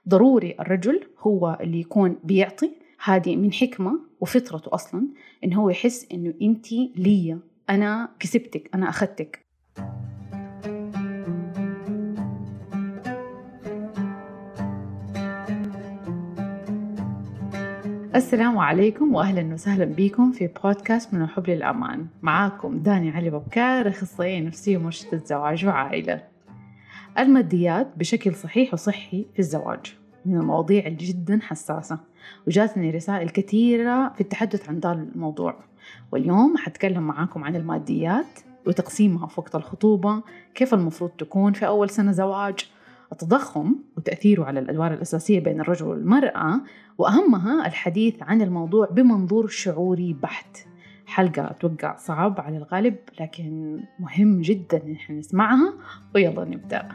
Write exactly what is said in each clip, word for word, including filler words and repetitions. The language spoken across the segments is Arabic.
ضروري الرجل هو اللي يكون بيعطي. هذه من حكمة وفطرته أصلا إنه هو يحس إنه أنتي ليا، أنا كسبتك، أنا أخذتك. السلام عليكم وأهلا وسهلا بكم في بودكاست من الحب للأمان. معاكم داني علي ببكار، أخصائية نفسية ومرشدة زواج وعائلة. الماديات بشكل صحيح وصحي في الزواج من المواضيع اللي جدا حساسة، وجاتني رسائل كثيرة في التحدث عن ذا الموضوع. واليوم حتكلم معاكم عن الماديات وتقسيمها في وقت الخطوبة، كيف المفروض تكون في أول سنة زواج، التضخم وتأثيره على الأدوار الأساسية بين الرجل والمرأة، وأهمها الحديث عن الموضوع بمنظور شعوري بحت. حلقة أتوقع صعب على الغالب لكن مهم جدا إن احنا نسمعها، ويلا نبدأ.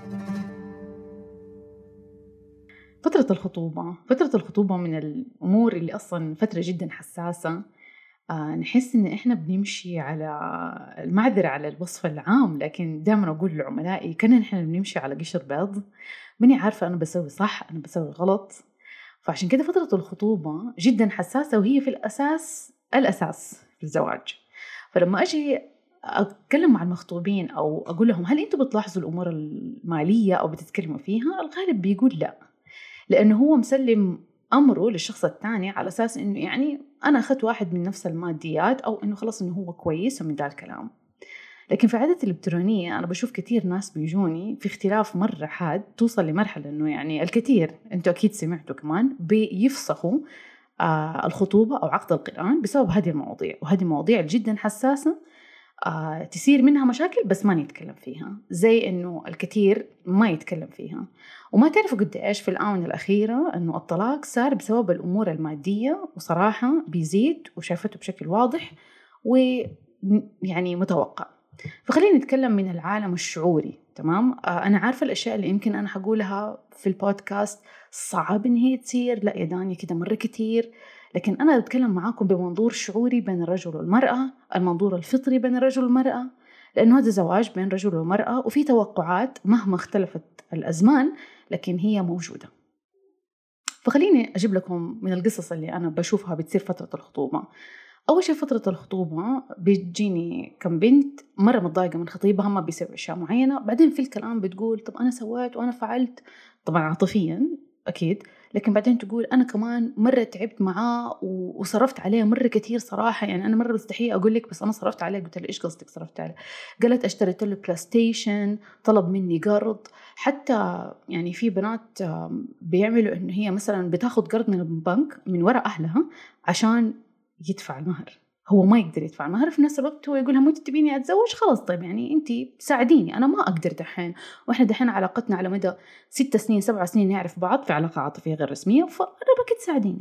فترة الخطوبة فترة الخطوبة من الأمور اللي أصلا فترة جدا حساسة. آه نحس إن إحنا بنمشي على المعذرة على الوصف العام، لكن دائما أقول لعملائي كنا إحنا بنمشي على قشر بيض، مني عارفة أنا بسوي صح أنا بسوي غلط. فعشان كده فترة الخطوبة جدا حساسة، وهي في الأساس الأساس في الزواج. فلما أجي أتكلم مع المخطوبين أو أقول لهم هل أنتوا بتلاحظوا الأمور المالية أو بتتكلموا فيها، الغالب بيقول لا، لأنه هو مسلم أمره للشخص الثاني على أساس إنه يعني أنا أخذت واحد من نفس الماديات، أو إنه خلاص إنه هو كويس ومن ذا الكلام. لكن في عادة الإلكترونية أنا بشوف كتير ناس بيجوني في اختلاف مرة حاد، توصل لمرحلة إنه يعني الكثير أنتوا أكيد سمعتوا كمان بيفسخوا آه الخطوبة أو عقد القران بسبب هذه المواضيع. وهذه مواضيع جدا حساسة، آه تسير منها مشاكل بس ما نتكلم فيها، زي إنه الكثير ما يتكلم فيها. وما تعرفوا قد إيش في الآونة الأخيرة إنه الطلاق صار بسبب الأمور المادية، وصراحة بيزيد وشافته بشكل واضح ويعني متوقع. فخلينا نتكلم من العالم الشعوري. تمام، آه أنا عارفة الأشياء اللي يمكن أنا حقولها في البودكاست صعب إن هي تصير، لا يا داني كده مرة كتير، لكن أنا بتكلم معاكم بمنظور شعوري بين الرجل والمرأة، المنظور الفطري بين الرجل والمرأة، لأنه هذا زواج بين رجل ومرأة، وفي توقعات مهما اختلفت الأزمان لكن هي موجودة. فخليني أجيب لكم من القصص اللي أنا بشوفها بتصير فترة الخطوبة. أول شيء فترة الخطوبة بتجيني كم بنت مرة متضايقة من خطيبها، ما بيسوي أشياء معينة، بعدين في الكلام بتقول طب أنا سويت وأنا فعلت، طبعا عاطفيا أكيد، لكن بعدين تقول أنا كمان مرة تعبت معاه وصرفت عليه مرة كتير صراحة، يعني أنا مرة مستحيل أقول لك بس أنا صرفت عليه. قلت له إيش قصدك صرفت عليه؟ قالت اشتريت له بلاي ستيشن، طلب مني قرض. حتى يعني في بنات بيعملوا إنه هي مثلا بتاخد قرض من البنك من وراء أهلها عشان يدفع المهر، هو ما يقدر يدفع المهر، في نفس الوقت هو يقولها مو تبيني أتزوج، خلاص طيب يعني أنتي ساعديني، أنا ما أقدر دحين، وإحنا دحين علاقتنا على مدى ست سنين سبع سنين نعرف بعض في علاقة عاطفية غير رسمية، فأنا بكي تساعديني.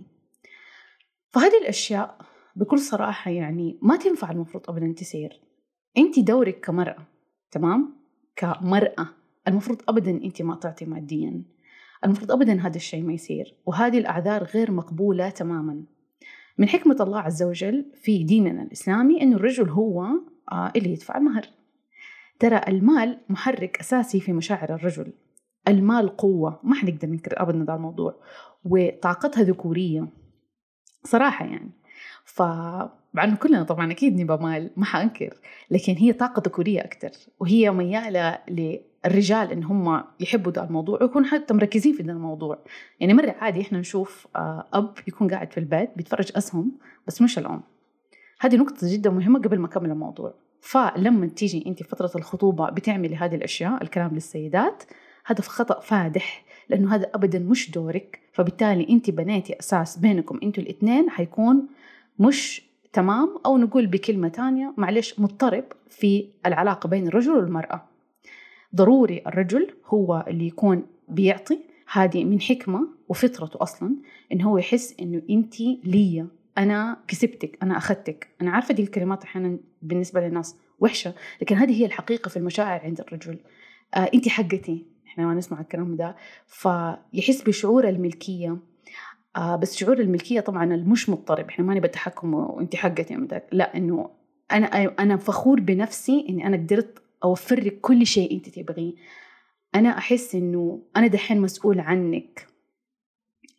فهذه الأشياء بكل صراحة يعني ما تنفع المفروض أبدا تسير. أنتي دورك كمرأة، تمام، كمرأة المفروض أبدا أنتي ما تعطي ماديا، المفروض أبدا هذا الشيء ما يصير، وهذه الأعذار غير مقبولة تماما. من حكمة الله عز وجل في ديننا الإسلامي إنه الرجل هو اللي يدفع المهر. ترى المال محرك أساسي في مشاعر الرجل، المال قوة، ما حنقدر ننكر أبدا هذا الموضوع، وطاقتها ذكورية صراحة يعني. فبعنه كلنا طبعا أكيد نبى مال، ما حأنكر، لكن هي طاقة ذكورية أكتر، وهي ميالة للرجال إن هم يحبوا ده الموضوع ويكون حتى مركزين في ده الموضوع. يعني مرة عادي إحنا نشوف أب يكون قاعد في البيت بيتفرج أسهم بس مش الأم. هذه نقطة جدا مهمة قبل ما أكمل الموضوع. فلما تيجي أنت في فترة الخطوبة بتعملي هذه الأشياء، الكلام للسيدات، هذا خطأ فادح، لأنه هذا أبدا مش دورك. فبالتالي أنت بنيتي أساس بينكم أنتوا الاثنين حيكون مش تمام، أو نقول بكلمة تانية معلش مضطرب في العلاقة بين الرجل والمرأة. ضروري الرجل هو اللي يكون بيعطي، هذه من حكمة وفطرته أصلا، إنه هو يحس إنه أنتي ليا، أنا كسبتك، أنا أخذتك. أنا عارفة دي الكلمات أحيانا بالنسبة للناس وحشة، لكن هذه هي الحقيقة في المشاعر عند الرجل. آه أنتي حقتي، إحنا ما نسمع الكلام ده، فيحس بشعور الملكية. آه بس شعور الملكية طبعا المش مضطرب، إحنا ما نبى التحكم وأنتي حقتي مداك، لا، إنه أنا أنا فخور بنفسي إني أنا قدرت أوفر لك كل شيء أنت تبغيه. أنا أحس إنه أنا دحين مسؤول عنك،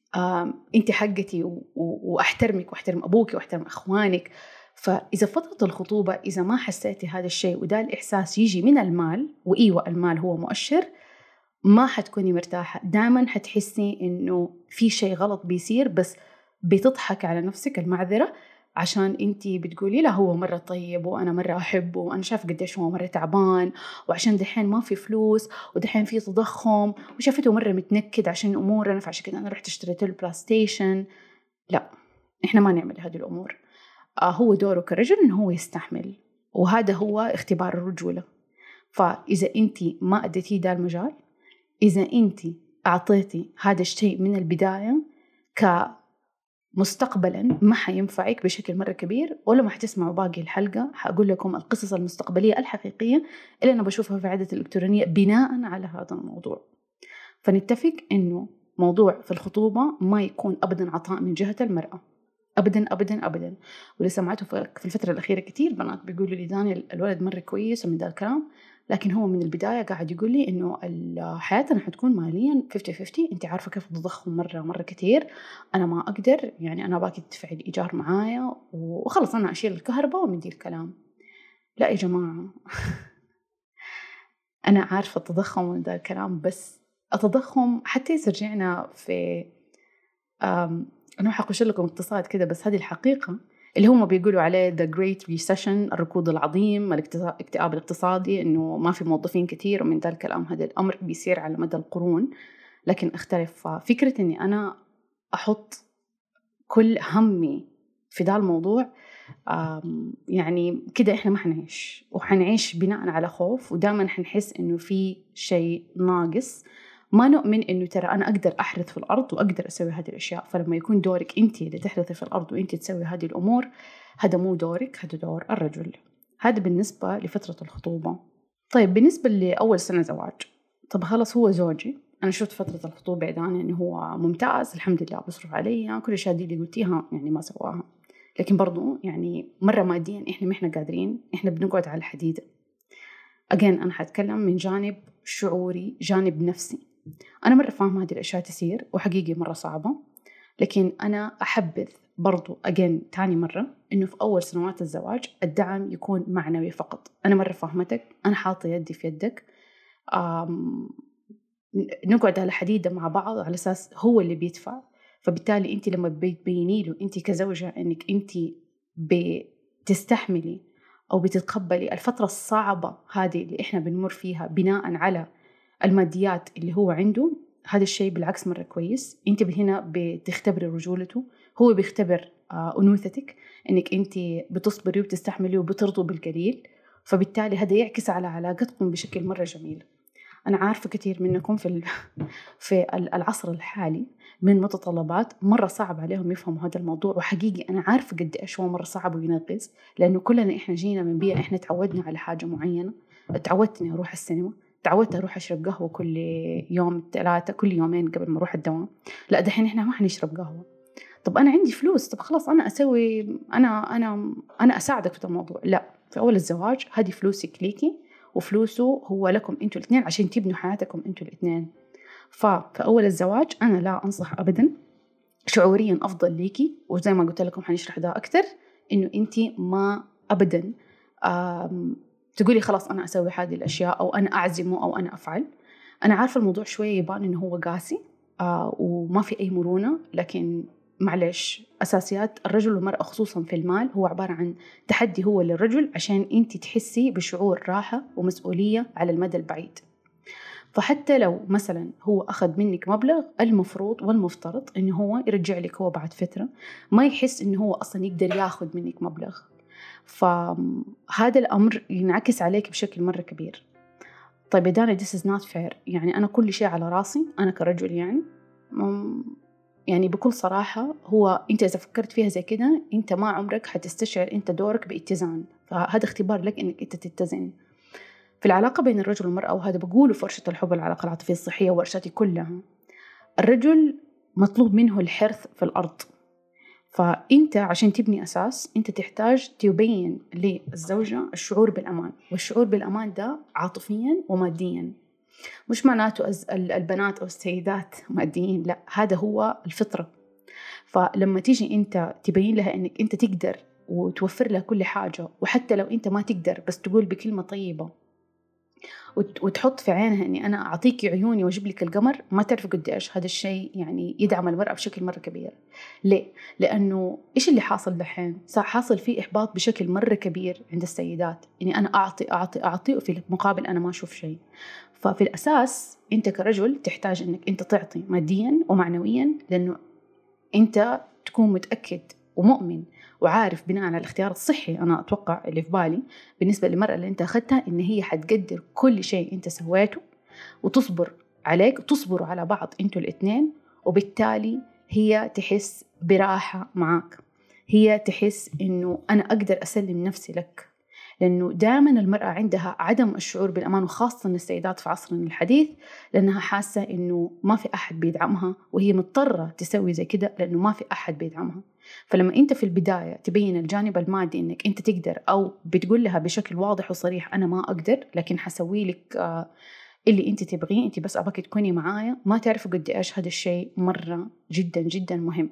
أنت حقتي وأحترمك وأحترم أبوك وأحترم أخوانك. فإذا فترة الخطوبة إذا ما حسيتي هذا الشيء وده الإحساس يجي من المال، وإيوة المال هو مؤشر، ما حتكوني مرتاحة. دائما حتحسي إنه في شيء غلط بيصير، بس بتضحك على نفسك المعذرة عشان أنتي بتقولي لا هو مرة طيب وأنا مرة أحبه وأنا شايف قديش هو مرة تعبان، وعشان دحين ما في فلوس ودحين في تضخم وشافته مرة متنكد عشان أمورنا فعشان كده أنا رحت اشتريت له بلاي ستيشن. لا، إحنا ما نعمل هذه الأمور. آه هو دوره كرجل إنه هو يستحمل، وهذا هو اختبار الرجولة. فإذا أنتي ما أديتي ده المجال، إذا أنتي أعطيتي هذا الشيء من البداية كمستقبلا ما حينفعك بشكل مرة كبير، ولا ما حتسمعوا باقي الحلقة. حأقول لكم القصص المستقبلية الحقيقية اللي أنا بشوفها في عادة الإلكترونية بناء على هذا الموضوع. فنتفق إنه موضوع في الخطوبة ما يكون أبدا عطاء من جهة المرأة، أبدا أبدا أبدا. واللي سمعته في الفترة الأخيرة كتير بنات بيقولوا لي داني الولد مرة كويس ومن ذا الكلام، لكن هو من البداية قاعد يقول لي إنه حياتنا حتكون ماليا خمسين خمسين. أنت عارفة كيف التضخم مرة مرة كتير، أنا ما أقدر، يعني أنا باقي تدفعي الإيجار معايا وخلص أنا أشيل الكهرباء ومن دي الكلام. لا يا جماعة أنا عارفة التضخم ومن ذا الكلام، بس التضخم حتى يرجعنا في أنا حقول لكم اقتصاد كده، بس هذه الحقيقة اللي هم بيقولوا عليه the great recession، الركود العظيم، الاكتئاب الاقتصادي، إنه ما في موظفين كتير ومن ذا الكلام. هذا الأمر بيصير على مدى القرون، لكن اختلف. ففكرة إني أنا أحط كل همي في ذا الموضوع يعني كده إحنا ما حنعيش، وحنعيش بناء على خوف، ودائما حنحس إنه في شيء ناقص. ما نؤمن إنه ترى أنا أقدر أحرث في الأرض وأقدر أسوي هذه الأشياء. فلما يكون دورك أنت اللي تحرثي في الأرض وأنت تسوي هذه الأمور، هذا مو دورك، هذا دور الرجل. هذا بالنسبة لفترة الخطوبة. طيب بالنسبة لأول سنة زواج، طب خلص هو زوجي، أنا شفت فترة الخطوبة يعني إنه هو ممتاز الحمد لله، بصرف علي كل الأشياء دي اللي قلتيها يعني ما سواها، لكن برضو يعني مرة ماديا إحنا ما إحنا قادرين، إحنا بنقعد على الحديدة. أجين أنا حتكلم من جانب شعوري، جانب نفسي. أنا مرة فاهمة هذه الأشياء تسير وحقيقي مرة صعبة، لكن أنا أحبذ برضو أجين تاني مرة إنه في أول سنوات الزواج الدعم يكون معنوي فقط. أنا مرة فاهمتك، أنا حاطة يدي في يدك، نقعد على حديدة مع بعض على أساس هو اللي بيدفع. فبالتالي أنت لما بتبيني له أنت كزوجة إنك أنت بتستحملي أو بتتقبلي الفترة الصعبة هذه اللي إحنا بنمر فيها بناء على الماديات اللي هو عنده، هذا الشيء بالعكس مرة كويس. أنت هنا بتختبري رجولته، هو بيختبر أنوثتك، إنك أنت بتصبري وبتستحملي وبترضوا بالقليل. فبالتالي هذا يعكس على علاقتكم بشكل مرة جميل. أنا عارفة كثير منكم في في العصر الحالي من متطلبات مرة صعب عليهم يفهموا هذا الموضوع، وحقيقي أنا عارفة قد إيش هو مرة صعب وينغز، لأنه كلنا إحنا جينا من بيئة إحنا تعودنا على حاجة معينة. تعودت إني أروح السينما، تعودت أروح أشرب قهوة كل يوم ثلاثة، كل يومين قبل ما أروح الدوام. لا دحين إحنا ما حنشرب قهوة. طب أنا عندي فلوس، طب خلاص أنا أسوي أنا أنا أنا أساعدك في الموضوع. لا، في أول الزواج هذه فلوسك ليكي وفلوسه هو لكم أنتوا الاثنين عشان تبنوا حياتكم أنتوا الاثنين. ففي أول الزواج أنا لا أنصح أبدا، شعوريا أفضل ليكي، وزي ما قلت لكم حنشرح ده أكتر، إنه أنتي ما أبدا تقولي خلاص أنا أسوي هذه الأشياء أو أنا أعزمه أو أنا أفعل. أنا عارفة الموضوع شوية يبان إنه هو قاسي آه وما في أي مرونة، لكن معلش أساسيات الرجل والمرأة خصوصا في المال هو عبارة عن تحدي هو للرجل عشان أنت تحسي بشعور راحة ومسؤولية على المدى البعيد. فحتى لو مثلا هو أخذ منك مبلغ، المفروض والمفترض إنه هو يرجع لك هو بعد فترة، ما يحس إنه هو أصلا يقدر ياخذ منك مبلغ. فهذا الأمر ينعكس عليك بشكل مرة كبير. طيب يا دانا this is not fair، يعني أنا كل شيء على راسي أنا كرجل، يعني يعني بكل صراحة هو أنت إذا فكرت فيها زي كده أنت ما عمرك حتستشعر أنت دورك باتزان. فهذا اختبار لك أنك أنت تتزن في العلاقة بين الرجل والمرأة. وهذا بقوله في ورشة الحب والعلاقة العاطفية الصحية وورشاتي كلها. الرجل مطلوب منه الحرث في الأرض، فأنت عشان تبني أساس أنت تحتاج تبين للزوجة الشعور بالأمان، والشعور بالأمان ده عاطفيا وماديا. مش معناته البنات أو السيدات ماديين، لا، هذا هو الفطرة. فلما تيجي أنت تبين لها أنك أنت تقدر وتوفر لها كل حاجة، وحتى لو أنت ما تقدر بس تقول بكلمة طيبة وتحط في عينها أني أنا أعطيك عيوني وأجيب لك القمر، ما تعرف قد إيش هذا الشيء يعني يدعم المرأة بشكل مرة كبير. ليه؟ لأنه إيش اللي حاصل دحين؟ صار حاصل فيه إحباط بشكل مرة كبير عند السيدات، إني أنا أعطي أعطي أعطي وفي المقابل أنا ما أشوف شيء. ففي الأساس أنت كرجل تحتاج أنك أنت تعطي ماديا ومعنويا، لأنه أنت تكون متأكد ومؤمن وعارف بناء على الاختيار الصحي، أنا أتوقع اللي في بالي بالنسبة للمرأة اللي أنت أخذتها، إن هي حتقدر كل شيء أنت سويته وتصبر عليك وتصبروا على بعض أنتوا الاثنين، وبالتالي هي تحس براحة معك، هي تحس إنه أنا أقدر أسلم نفسي لك. لأنه دائما المرأة عندها عدم الشعور بالأمان، وخاصة السيدات في عصرنا الحديث، لأنها حاسة إنه ما في أحد بيدعمها، وهي مضطرة تسوي زي كده لأنه ما في أحد بيدعمها. فلما أنت في البداية تبين الجانب المادي إنك أنت تقدر، أو بتقول لها بشكل واضح وصريح أنا ما أقدر لكن حسوي لك اللي أنت تبغيه، أنت بس أبغاك تكوني معايا، ما تعرفوا قد إيش هذا الشيء مرة جدا جدا مهم.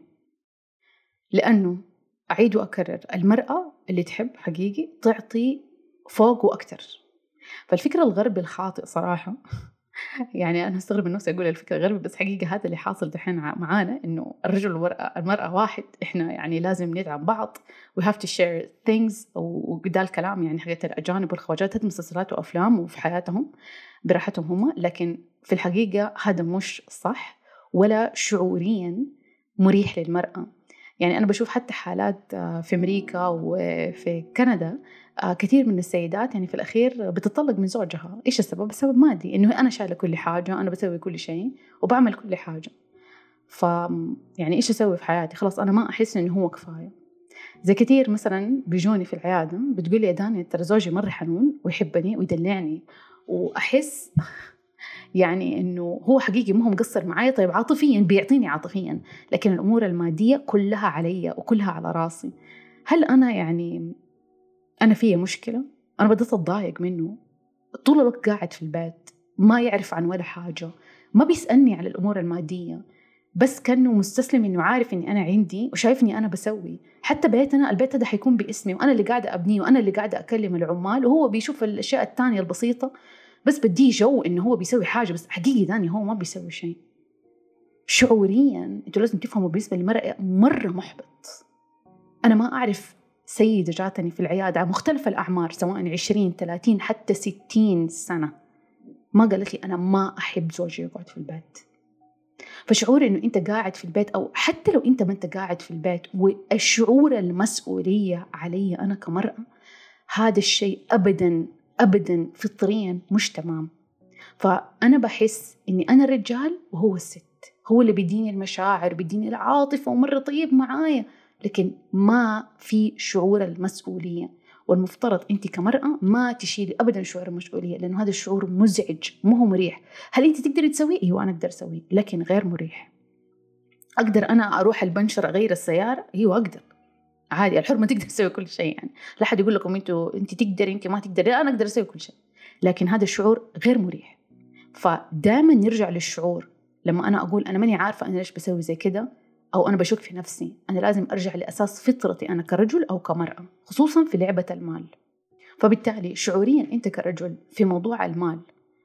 لأنه أعيد وأكرر، المرأة اللي تحب حقيقي تعطي فوق وأكتر. فالفكرة الغربي الخاطئ صراحة يعني أنا أستغرب من نفسي أقول الفكرة الغربي، بس حقيقة هذا اللي حاصل دحين معانا، إنه الرجل والمرأة المرأة واحد، إحنا يعني لازم ندعم بعض we have to share things. وده الكلام يعني حقيقة الأجانب والخواجات، هذه مسلسلات وأفلام وفي حياتهم براحتهم هم، لكن في الحقيقة هذا مش صح ولا شعوريا مريح للمرأة. يعني أنا بشوف حتى حالات في أمريكا وفي كندا كثير من السيدات يعني في الأخير بتطلق من زوجها. إيش السبب؟ السبب مادي، إنه أنا شايلة كل حاجة، أنا بسوي كل شيء وبعمل كل حاجة، ف يعني إيش أسوي في حياتي؟ خلاص أنا ما أحس إنه هو كفاية. زي كثير مثلا بيجوني في العيادة بتقول لي يا داني ترى زوجي مرة حنون ويحبني ويدلعني، وأحس يعني إنه هو حقيقي مو مقصر معايا، طيب عاطفيا بيعطيني عاطفيا، لكن الأمور المادية كلها علي وكلها على راسي. هل أنا يعني أنا فيه مشكلة؟ أنا بدأت أتضايق منه، طول الوقت قاعد في البيت ما يعرف عن ولا حاجة، ما بيسألني على الأمور المادية، بس كأنه مستسلم إنه عارف إني أنا عندي وشايفني أنا بسوي. حتى بيتنا البيت هذا حيكون باسمي، وأنا اللي قاعدة أبنيه، وأنا اللي قاعدة أكلم العمال، وهو بيشوف الأشياء التانية البسيطة بس بديه جو إنه هو بيسوي حاجة، بس حقيقي داني هو ما بيسوي شيء. شعوريا أنتوا لازم تفهموا بالنسبة للمرأة مرة محبط. أنا ما أعرف سيدة جاتني في العيادة مختلف الأعمار، سواء عشرين ثلاثين حتى ستين سنة، ما قالت لي أنا ما أحب زوجي يقعد في البيت. فشعور إنه أنت قاعد في البيت، أو حتى لو أنت ما أنت قاعد في البيت، والشعور المسؤولية علي أنا كمرأة، هذا الشيء أبدا أبدا فطريا مش تمام. فأنا بحس إني أنا الرجال وهو الست، هو اللي بيديني المشاعر بيديني العاطفة ومرة طيب معايا، لكن ما في شعور المسؤولية. والمفترض أنت كمرأة ما تشيلي أبدا شعور المسؤولية، لأنه هذا الشعور مزعج، مو هو مريح. هل أنت تقدري تسويه؟ أيوة أنا أقدر أسويه، لكن غير مريح. أقدر أنا أروح البنشر أغير السيارة؟ أيوة أقدر عادي، الحرمة تقدر تسوي كل شيء، يعني لا حد يقول لكم أنتوا أنت تقدري أنت ما تقدري، أنا أقدر أسوي كل شيء، لكن هذا الشعور غير مريح. فدائما نرجع للشعور. لما أنا أقول أنا ماني عارفة أنا ليش بسوي زي كده، أو أنا بشك في نفسي، أنا لازم أرجع لأساس فطرتي أنا كرجل أو كمرأة، خصوصا في لعبة المال. فبالتالي شعوريا أنت كرجل في موضوع المال،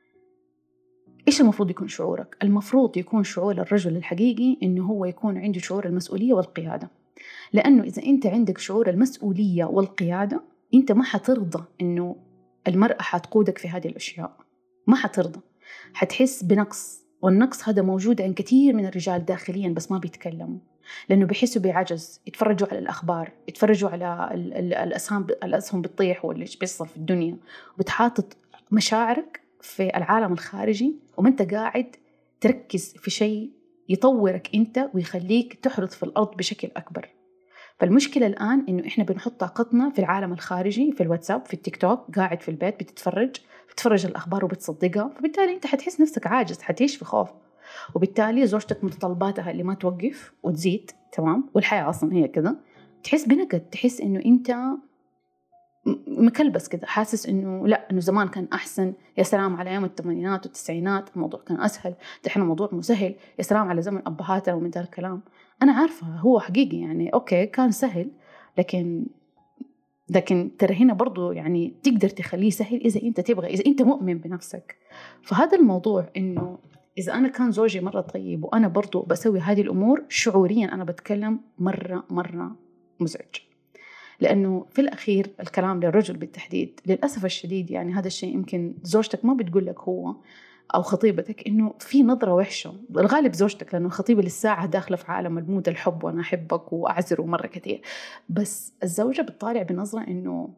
إيش المفروض يكون شعورك؟ المفروض يكون شعور الرجل الحقيقي إنه هو يكون عنده شعور المسؤولية والقيادة. لأنه إذا أنت عندك شعور المسؤولية والقيادة، أنت ما حترضى إنه المرأة حتقودك في هذه الأشياء، ما حترضى، حتحس بنقص. والنقص هذا موجود عند كثير من الرجال داخليا بس ما بيتكلموا، لأنه بيحسوا بعجز، يتفرجوا على الأخبار، يتفرجوا على الأسهم الأسهم بتطيح واللي بيحصل في الدنيا، وبتحاطط مشاعرك في العالم الخارجي، وما أنت قاعد تركز في شيء يطورك أنت ويخليك تحرث في الأرض بشكل أكبر. فالمشكلة الآن إنه إحنا بنحط طاقتنا في العالم الخارجي، في الواتساب، في التيك توك، قاعد في البيت بتتفرج بتتفرج الأخبار وبتصدقها، فبالتالي أنت حتحس نفسك عاجز، حتعيش في خوف، وبالتالي زوجتك متطلباتها اللي ما توقف وتزيد، تمام، والحياة أصلا هي كذا، تحس بنكد، تحس إنه أنت مكلبس كده، حاسس إنه لا، إنه زمان كان أحسن، يا سلام على أيام الثمانينات والتسعينات الموضوع كان أسهل، دحين الموضوع مسهل، يا سلام على زمن أبهاتنا ومن ذا الكلام. أنا عارفة هو حقيقي يعني أوكي كان سهل، لكن لكن ترى هنا برضو يعني تقدر تخليه سهل إذا أنت تبغى، إذا أنت مؤمن بنفسك. فهذا الموضوع إنه إذا أنا كان زوجي مرة طيب وأنا برضو بسوي هذه الأمور، شعوريا أنا بتكلم مرة مرة مزعج، لأنه في الأخير الكلام للرجل بالتحديد للأسف الشديد. يعني هذا الشيء يمكن زوجتك ما بتقول لك هو أو خطيبتك، إنه في نظرة وحشة، الغالب زوجتك، لأنه الخطيبة للساعة داخلة في عالم المود الحب وأنا أحبك وأعزره مرة كثير، بس الزوجة بتطالع بنظرة إنه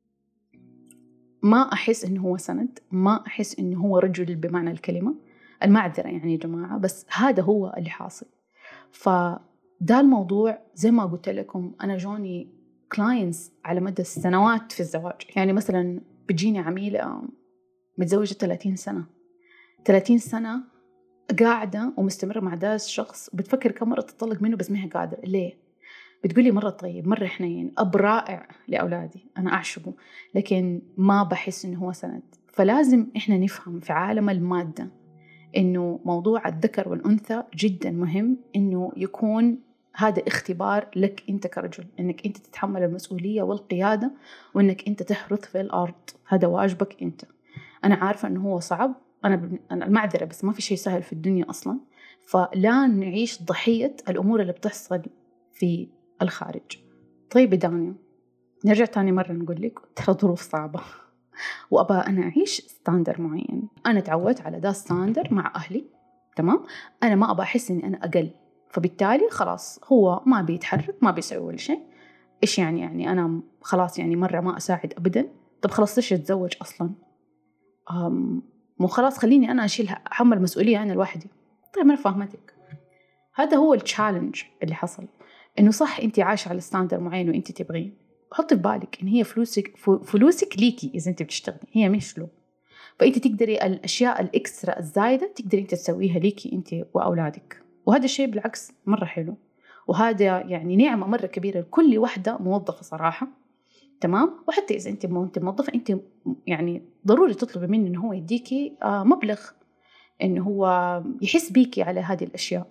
ما أحس إنه هو سند، ما أحس إنه هو رجل بمعنى الكلمة، المعذرة يعني يا جماعة، بس هذا هو اللي حاصل. فده الموضوع زي ما قلت لكم، أنا جوني كلاينتس على مدى السنوات في الزواج. يعني مثلا بتجيني عميلة متزوجة ثلاثين سنة، ثلاثين سنة قاعدة ومستمرة مع ذا الشخص، بتفكر كم مرة تطلق منه بس ما هي قادرة. ليه؟ بتقولي مرة طيب، مرة حنين، أب رائع لأولادي، أنا أعشقه، لكن ما بحس إنه هو سند. فلازم إحنا نفهم في عالم المادة إنه موضوع الذكر والأنثى جدا مهم، إنه يكون هذا اختبار لك أنت كرجل، إنك أنت تتحمل المسؤولية والقيادة، وإنك أنت تحرث في الأرض، هذا واجبك أنت. أنا عارفة إنه هو صعب، أنا, ب... أنا المعذرة، بس ما في شيء سهل في الدنيا أصلا، فلا نعيش ضحية الأمور اللي بتحصل في الخارج. طيب دانيا، نرجع تاني مرة نقول لك ترى ظروف صعبة وأبى أنا أعيش ستاندر معين، أنا تعودت على ده ستاندر مع أهلي، تمام، أنا ما أبى أحس إني أنا أقل، فبالتالي خلاص هو ما بيتحرك، ما بيسوي ولا شيء. إيش يعني؟ يعني أنا خلاص يعني مرة ما أساعد أبدا؟ طب خلاص ليش أتزوج أصلا؟ أم مو خلاص خليني أنا أشيل أحمل مسؤولية أنا لوحدي. طيب أنا فاهمتك، هذا هو التشالنج اللي حصل، إنه صح أنت عايشة على ستاندر معين وأنت تبغيه، حطي في بالك إن هي فلوسك فلوسك ليكي إذا أنت بتشتغلي، هي مش له، فأنت تقدري الأشياء الإكسترا الزايدة تقدري أنت تسويها ليكي أنت وأولادك، وهذا الشيء بالعكس مرة حلو، وهذا يعني نعمة مرة كبيرة لكل واحدة موظفة صراحة، تمام. وحتى إذا أنت أنت موظفة، أنت يعني ضروري تطلبي منه إنه هو يديكي مبلغ، إنه هو يحس بيكي على هذه الأشياء.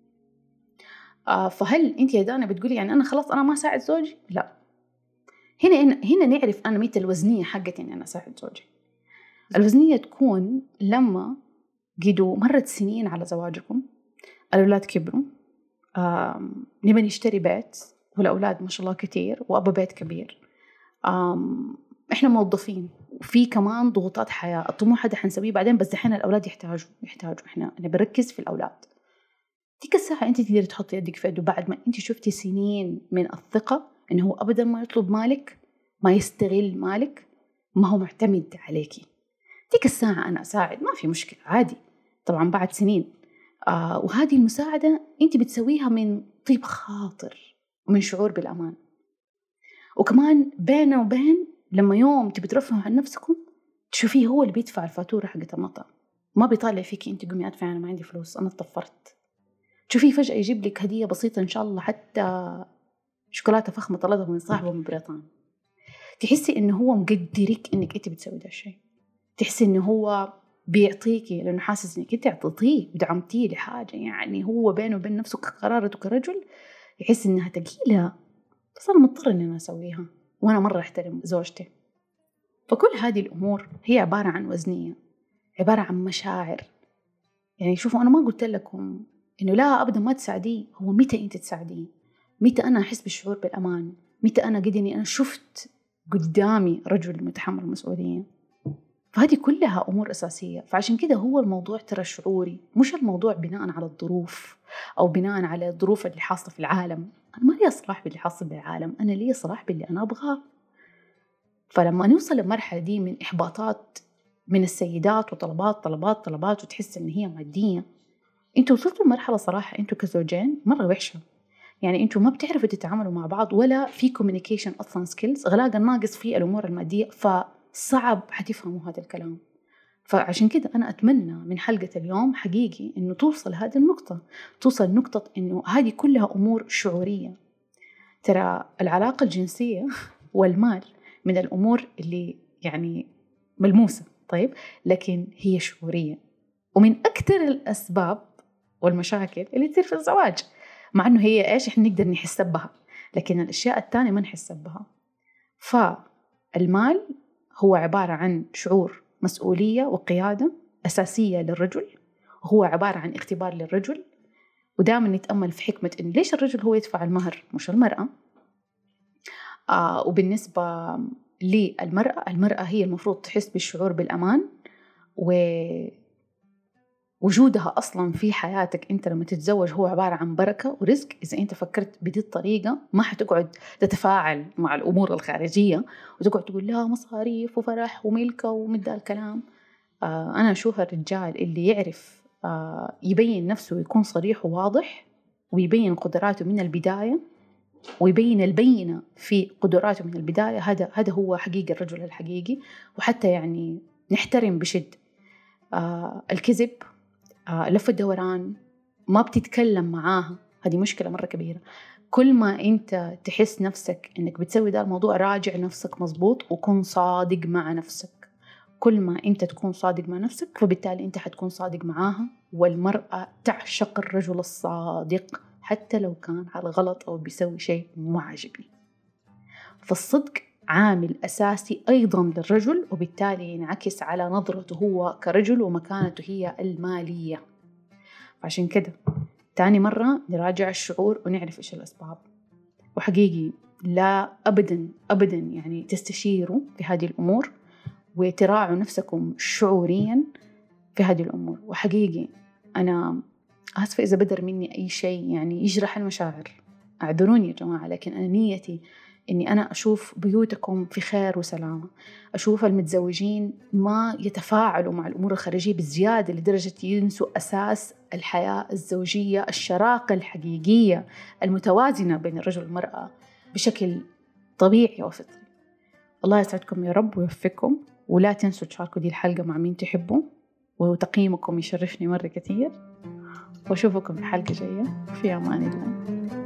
فهل أنت يا دانا بتقولي يعني أنا خلاص أنا ما ساعد زوجي؟ لا، هنا هنا نعرف أنا متى الوزنية حقتي إن أنا ساعد زوجي. الوزنية تكون لما قدوا مرت سنين على زواجكم، الأولاد كبروا، نبي نشتري بيت والأولاد ما شاء الله كتير وأبا بيت كبير، إحنا موظفين وفي كمان ضغوطات حياة، الطموح هذا حنسويه بعدين، بس دحين الأولاد يحتاجوا يحتاجوا إحنا نبي نركز في الأولاد. تلك الساعة أنت تقدري تحطي يدك في يده بعد ما أنت شفتي سنين من الثقة إنه هو أبدا ما يطلب مالك، ما يستغل مالك، ما هو معتمد عليكي. تلك الساعة أنا أساعد، ما في مشكلة، عادي طبعا بعد سنين. آه وهذه المساعدة أنت بتسويها من طيب خاطر ومن شعور بالأمان، وكمان بينه وبين لما يوم تبي ترفعوا عن نفسكم تشوفيه هو اللي بيدفع الفاتورة حقت المطعم، ما بيطالع فيكي أنت قومي أدفع أنا ما عندي فلوس أنا اتطفرت. تشوفيه فجأة يجيب لك هدية بسيطة إن شاء الله حتى شوكولاتة فخمة طلبها من صاحبه من بريطانيا، تحسي إنه هو مقدرك إنك أنت بتسوي ده الشيء، تحسي إنه هو بيعطيكي لأنه حاسس إنك أنت عطيتيه ودعمتيه لحاجة، يعني هو بينه وبين نفسه كقرارته كرجل يحس إنها تقيلة، بس أنا مضطر إني أنا أسويها وأنا مرة أحترم زوجتي. فكل هذه الأمور هي عبارة عن وزنية، عبارة عن مشاعر. يعني شوفوا أنا ما قلت لكم إنه لا أبدا ما تساعديه، هو متى أنت تساعديه، متى أنا أحس بالشعور بالأمان، متى أنا قد إني أنا شفت قدامي رجل متحمل المسؤولية. فهذه كلها أمور أساسية. فعشان كده هو الموضوع ترى شعوري، مش الموضوع بناء على الظروف أو بناء على الظروف اللي حاصلة في العالم. أنا ما لي صلاح باللي حاصل بالعالم، أنا لي صلاح باللي أنا أبغاه. فلما نوصل للمرحلة دي من إحباطات من السيدات وطلبات طلبات طلبات وتحس إن هي مادية، أنتوا وصلتوا لمرحلة صراحة أنتوا كزوجين مرة وحشة. يعني أنتوا ما بتعرفوا تتعاملوا مع بعض، ولا في كوميونيكيشن أصلا سكيلز، غلاقا ناقص في الأمور المادية، فصعب حتفهموا هذا الكلام. فعشان كده أنا أتمنى من حلقة اليوم حقيقي إنه توصل هذه النقطة، توصل نقطة إنه هذه كلها أمور شعورية. ترى العلاقة الجنسية والمال من الأمور اللي يعني ملموسة، طيب، لكن هي شعورية، ومن أكثر الأسباب والمشاكل اللي تصير في الزواج، مع أنه هي إيش إحنا نقدر نحس بها، لكن الأشياء التانية ما نحس بها. فالمال هو عبارة عن شعور مسؤولية وقيادة أساسية للرجل، وهو عبارة عن اختبار للرجل. ودائما نتأمل في حكمة إن ليش الرجل هو يدفع المهر مش المرأة. آه وبالنسبة للمرأة، المرأة هي المفروض تحس بالشعور بالأمان، ووجودها أصلا في حياتك أنت لما تتزوج هو عبارة عن بركة ورزق. إذا أنت فكرت بدي الطريقة ما حتقعد تتفاعل مع الأمور الخارجية وتقعد تقول لها مصاريف وفرح وملكة ومن ذا الكلام. آه أنا أشوف الرجال اللي يعرف آه يبين نفسه ويكون صريح وواضح ويبين قدراته من البداية ويبين البينة في قدراته من البداية، هذا هذا هو حقيقي الرجل الحقيقي. وحتى يعني نحترم بشد آه الكذب، آه لف الدوران، ما بتتكلم معاها، هذه مشكلة مرة كبيرة. كل ما أنت تحس نفسك أنك بتسوي ده الموضوع، راجع نفسك مزبوط وكن صادق مع نفسك. كل ما أنت تكون صادق مع نفسك فبالتالي أنت حتكون صادق معاها. والمرأة تعشق الرجل الصادق حتى لو كان على غلط أو بيسوي شيء مو عاجبني. فالصدق عامل أساسي أيضا للرجل، وبالتالي ينعكس على نظرته هو كرجل ومكانته هي المالية. عشان كده تاني مرة نراجع الشعور ونعرف إيش الأسباب. وحقيقي لا أبدا أبدا يعني تستشيروا في هذه الأمور وتراعوا نفسكم شعوريا في هذه الأمور. وحقيقي أنا آسفة إذا بدر مني أي شيء يعني يجرح المشاعر، أعذروني يا جماعة، لكن أنا نيتي إني أنا أشوف بيوتكم في خير وسلامة، أشوف المتزوجين ما يتفاعلوا مع الأمور الخارجية بزيادة لدرجة ينسوا أساس الحياة الزوجية، الشراكة الحقيقية المتوازنة بين الرجل والمرأة بشكل طبيعي وفطري. الله يسعدكم يا رب ويوفقكم، ولا تنسوا تشاركوا دي الحلقة مع مين تحبوا، وتقييمكم يشرفني مرة كثير. وأشوفكم في حلقة جاية، في أمان الله.